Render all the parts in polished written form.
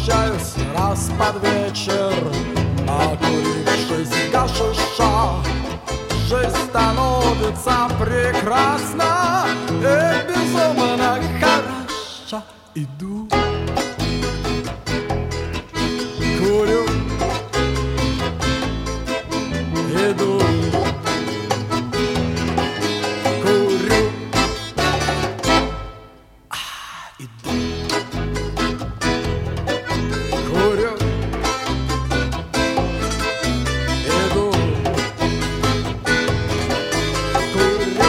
прощаюсь раз под вечер, накурившись гашиша. Жизнь становится прекрасна и безумно хороша. Иду, курю, иду, курю, иду, курю, иду, курю.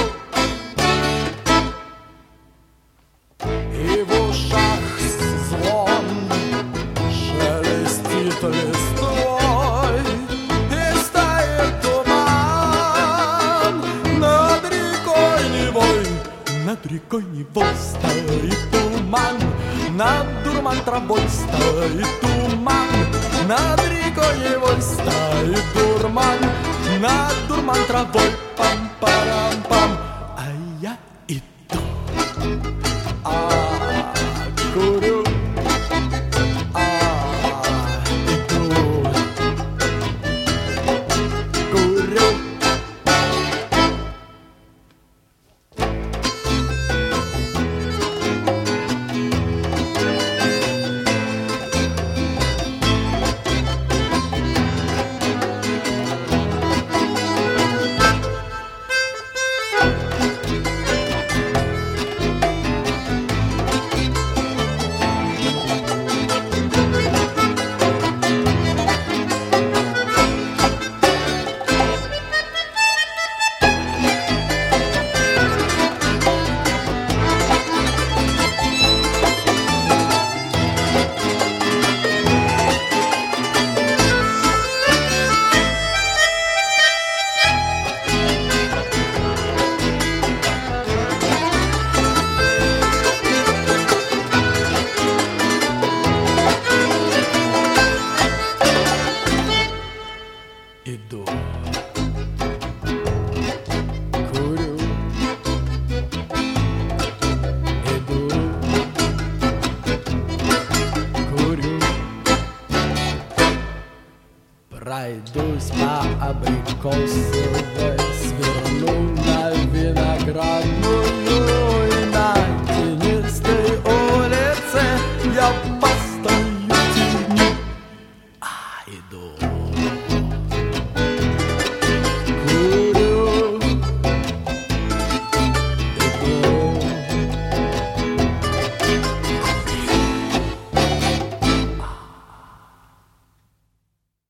И в ушах звон шелестит листвой, и стоит туман над рекой Невой. Над рекой Невой стоит туман, над дурман травой стоит туман, над рекой Невой стоит дурман, над дурман травой пам-парам-пам. А я иду, курю, иду, курю. Иду, курю, иду, курю. Пройдусь по абрикосовой